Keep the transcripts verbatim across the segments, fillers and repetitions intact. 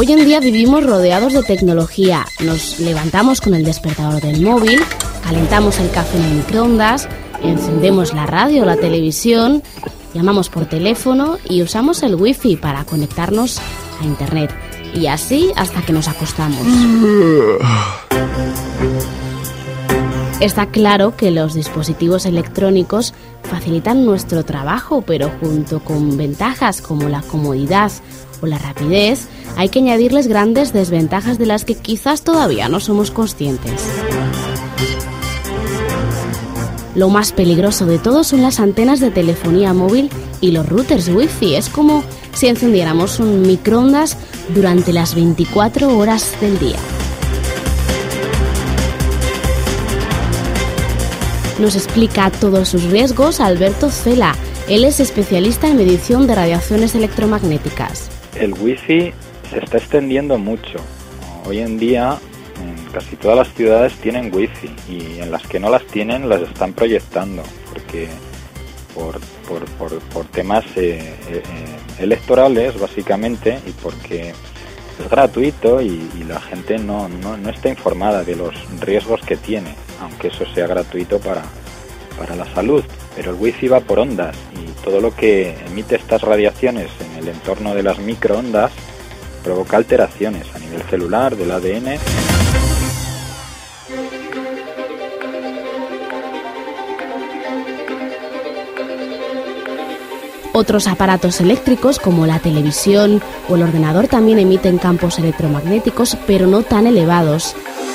Hoy en día vivimos rodeados de tecnología. Nos levantamos con el despertador del móvil, calentamos el café en el microondas, encendemos la radio o la televisión, llamamos por teléfono y usamos el wifi para conectarnos a internet. Y así hasta que nos acostamos. Está claro que los dispositivos electrónicos facilitan nuestro trabajo, pero junto con ventajas como la comodidad o la rapidez, hay que añadirles grandes desventajas de las que quizás todavía no somos conscientes. Lo más peligroso de todo son las antenas de telefonía móvil y los routers wifi. Es como si encendiéramos un microondas durante las veinticuatro horas del día. Nos explica todos sus riesgos Alberto Cela. Él es especialista en medición de radiaciones electromagnéticas. El wifi se está extendiendo mucho. Hoy en día en casi todas las ciudades tienen wifi y en las que no las tienen las están proyectando porque por, por, por, por temas eh, eh, electorales básicamente y porque es gratuito y, y la gente no, no, no está informada de los riesgos que tiene, aunque eso sea gratuito para, para la salud. Pero el wifi va por ondas y todo lo que emite estas radiaciones en el entorno de las microondas provoca alteraciones a nivel celular, del A D N. Otros aparatos eléctricos como la televisión o el ordenador también emiten campos electromagnéticos, pero no tan elevados.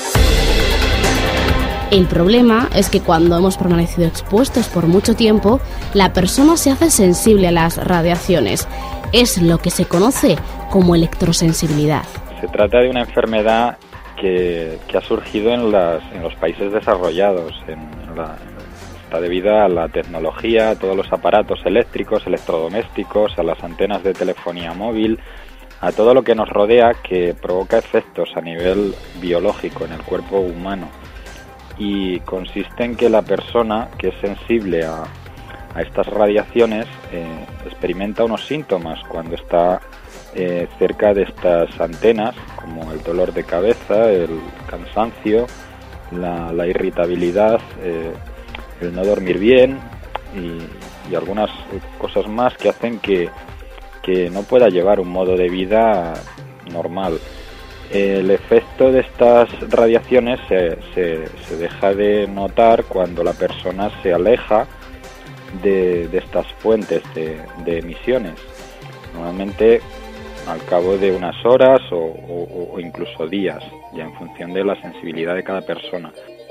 El problema es que cuando hemos permanecido expuestos por mucho tiempo, la persona se hace sensible a las radiaciones. Es lo que se conoce como electrosensibilidad. Se trata de una enfermedad que, que ha surgido en, las, en los países desarrollados, en, en la, está debida a la tecnología, a todos los aparatos eléctricos, electrodomésticos, a las antenas de telefonía móvil, a todo lo que nos rodea que provoca efectos a nivel biológico en el cuerpo humano. Y consiste en que la persona que es sensible a, a estas radiaciones eh, experimenta unos síntomas cuando está eh, cerca de estas antenas, como el dolor de cabeza, el cansancio, la, la irritabilidad, eh, el no dormir bien y, y algunas cosas más que hacen que, que no pueda llevar un modo de vida normal. El efecto de estas radiaciones se, se, se deja de notar cuando la persona se aleja de, de estas fuentes de, de emisiones. Normalmente al cabo de unas horas o, o, o incluso días, ya en función de la sensibilidad de cada persona.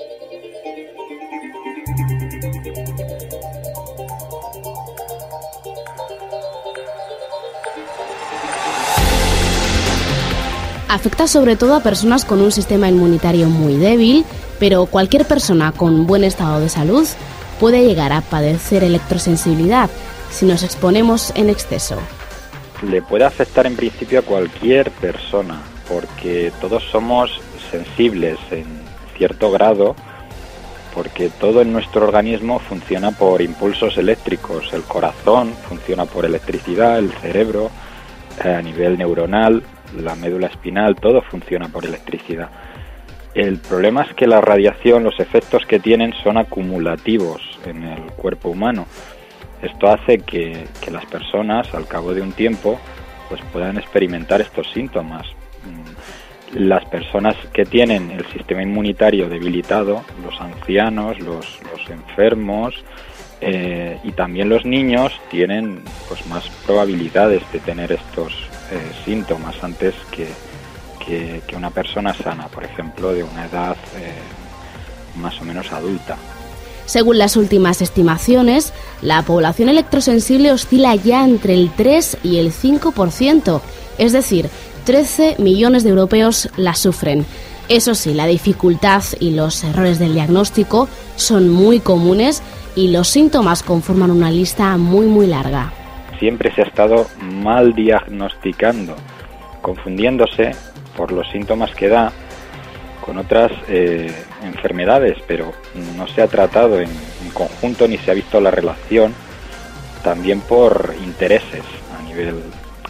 Afecta sobre todo a personas con un sistema inmunitario muy débil, pero cualquier persona con buen estado de salud puede llegar a padecer electrosensibilidad si nos exponemos en exceso. Le puede afectar en principio a cualquier persona, porque todos somos sensibles en cierto grado, porque todo en nuestro organismo funciona por impulsos eléctricos. El corazón funciona por electricidad, el cerebro a nivel neuronal, la médula espinal, todo funciona por electricidad. El problema es que la radiación, los efectos que tienen son acumulativos en el cuerpo humano. Esto hace que, que las personas, al cabo de un tiempo, pues puedan experimentar estos síntomas. Las personas que tienen el sistema inmunitario debilitado, los ancianos, los, los enfermos eh, y también los niños tienen pues más probabilidades de tener estos Eh, síntomas antes que, que, que una persona sana, por ejemplo, de una edad eh, más o menos adulta. Según las últimas estimaciones, la población electrosensible oscila ya entre el tres y el cinco por ciento, es decir, trece millones de europeos la sufren. Eso sí, la dificultad y los errores del diagnóstico son muy comunes y los síntomas conforman una lista muy muy larga. Siempre se ha estado mal diagnosticando, confundiéndose por los síntomas que da con otras eh, enfermedades, pero no se ha tratado en, en conjunto ni se ha visto la relación, también por intereses a nivel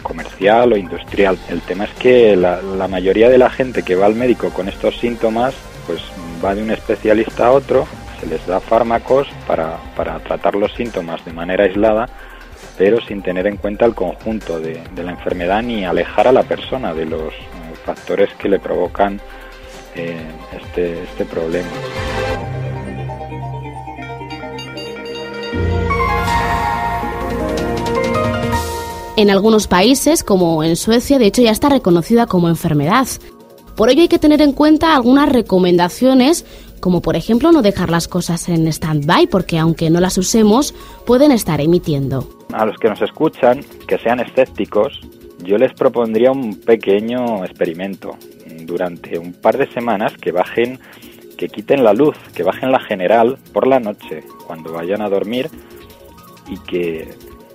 comercial o industrial. El tema es que la, la mayoría de la gente que va al médico con estos síntomas, pues va de un especialista a otro, se les da fármacos para, para tratar los síntomas de manera aislada, pero sin tener en cuenta el conjunto de, de la enfermedad ni alejar a la persona de los eh, factores que le provocan eh, este, este problema. En algunos países, como en Suecia, de hecho ya está reconocida como enfermedad. Por ello hay que tener en cuenta algunas recomendaciones, como por ejemplo no dejar las cosas en stand-by, porque aunque no las usemos, pueden estar emitiendo. A los que nos escuchan, que sean escépticos, yo les propondría un pequeño experimento. Durante un par de semanas que bajen, que quiten la luz, que bajen la general por la noche, cuando vayan a dormir, y que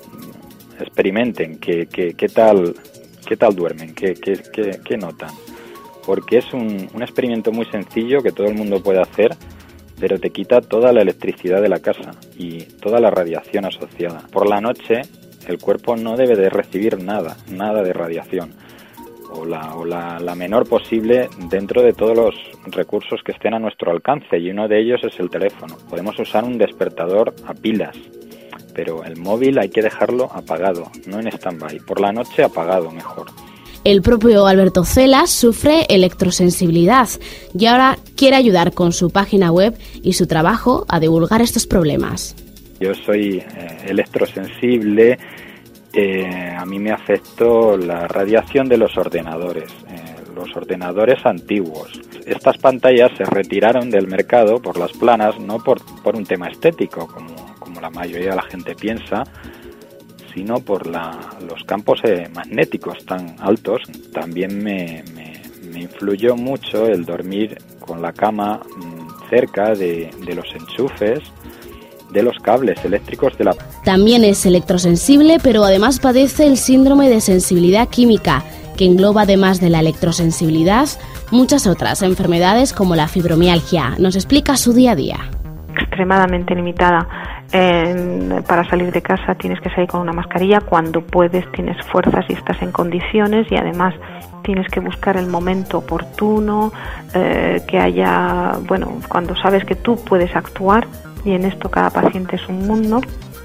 experimenten qué qué qué tal qué tal duermen, qué qué qué, qué notan, porque es un, un experimento muy sencillo que todo el mundo puede hacer, pero te quita toda la electricidad de la casa y toda la radiación asociada. Por la noche el cuerpo no debe de recibir nada, nada de radiación, o la o la, la menor posible dentro de todos los recursos que estén a nuestro alcance, y uno de ellos es el teléfono. Podemos usar un despertador a pilas, pero el móvil hay que dejarlo apagado, no en stand-by. Por la noche apagado mejor. El propio Alberto Celas sufre electrosensibilidad y ahora quiere ayudar con su página web y su trabajo a divulgar estos problemas. Yo soy eh, electrosensible, eh, a mí me afectó la radiación de los ordenadores, eh, los ordenadores antiguos. Estas pantallas se retiraron del mercado por las planas, no por, por un tema estético, como como la mayoría de la gente piensa, sino por la, los campos eh, magnéticos tan altos. También me, me, me influyó mucho el dormir con la cama mmm, cerca de, de los enchufes, de los cables eléctricos de la... También es electrosensible, pero además padece el síndrome de sensibilidad química, que engloba además de la electrosensibilidad muchas otras enfermedades como la fibromialgia. Nos explica su día a día. Extremadamente limitada. Eh, para salir de casa tienes que salir con una mascarilla, cuando puedes tienes fuerzas y estás en condiciones, y además tienes que buscar el momento oportuno, eh, que haya, bueno, cuando sabes que tú puedes actuar, y en esto cada paciente es un mundo.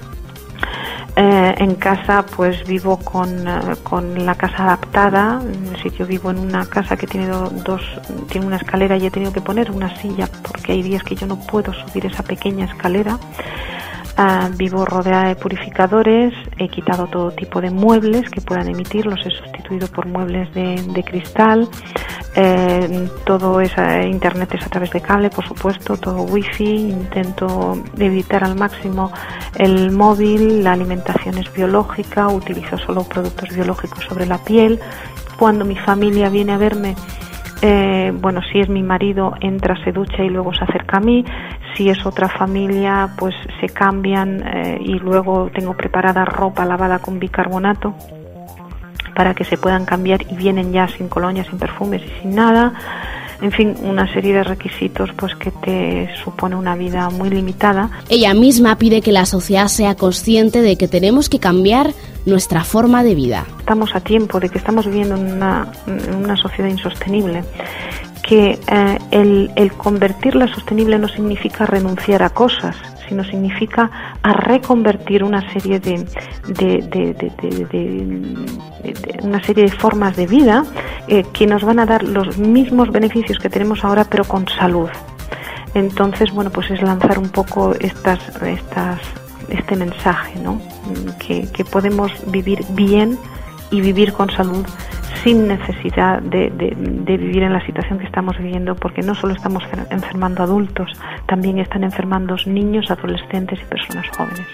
Eh, en casa pues vivo con, uh, con la casa adaptada. Si yo vivo en una casa que tiene do, dos, tiene una escalera, y he tenido que poner una silla porque hay días que yo no puedo subir esa pequeña escalera. Uh, vivo rodeada de purificadores, he quitado todo tipo de muebles que puedan emitir, los he sustituido por muebles de, de cristal. Eh, todo es eh, internet es a través de cable, por supuesto, todo wifi. Intento evitar al máximo el móvil, la alimentación es biológica, utilizo solo productos biológicos sobre la piel. Cuando mi familia viene a verme, eh, bueno, si es mi marido, entra, se ducha y luego se acerca a mí. Si es otra familia, pues se cambian eh, y luego tengo preparada ropa lavada con bicarbonato para que se puedan cambiar, y vienen ya sin colonia, sin perfumes y sin nada. En fin, una serie de requisitos pues que te supone una vida muy limitada. Ella misma pide que la sociedad sea consciente de que tenemos que cambiar nuestra forma de vida. Estamos a tiempo de que estamos viviendo en una, en una sociedad insostenible, que eh, el, el convertirla sostenible no significa renunciar a cosas, sino significa a reconvertir una serie de, de, de, de, de, de, de una serie de formas de vida eh, que nos van a dar los mismos beneficios que tenemos ahora, pero con salud. Entonces, bueno, pues es lanzar un poco estas, estas, este mensaje, ¿no? Que, que podemos vivir bien y vivir con salud, sin necesidad de, de, de vivir en la situación que estamos viviendo, porque no solo estamos enfermando adultos, también están enfermando niños, adolescentes y personas jóvenes.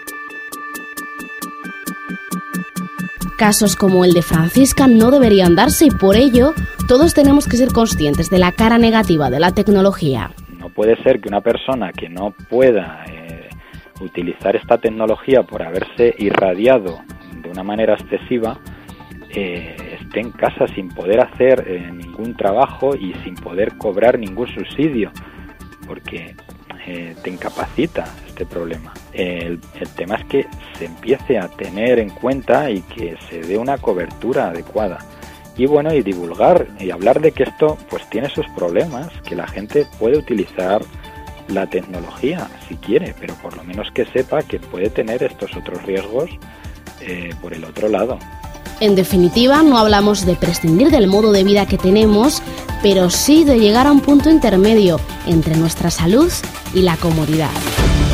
Casos como el de Francisca no deberían darse, y por ello todos tenemos que ser conscientes de la cara negativa de la tecnología. No puede ser que una persona que no pueda eh, utilizar esta tecnología por haberse irradiado de una manera excesiva, Eh, esté en casa sin poder hacer eh, ningún trabajo y sin poder cobrar ningún subsidio, porque eh, te incapacita este problema. El, el tema es que se empiece a tener en cuenta y que se dé una cobertura adecuada. Y bueno, y divulgar y hablar de que esto pues tiene sus problemas, que la gente puede utilizar la tecnología si quiere, pero por lo menos que sepa que puede tener estos otros riesgos eh, por el otro lado. En definitiva, no hablamos de prescindir del modo de vida que tenemos, pero sí de llegar a un punto intermedio entre nuestra salud y la comodidad.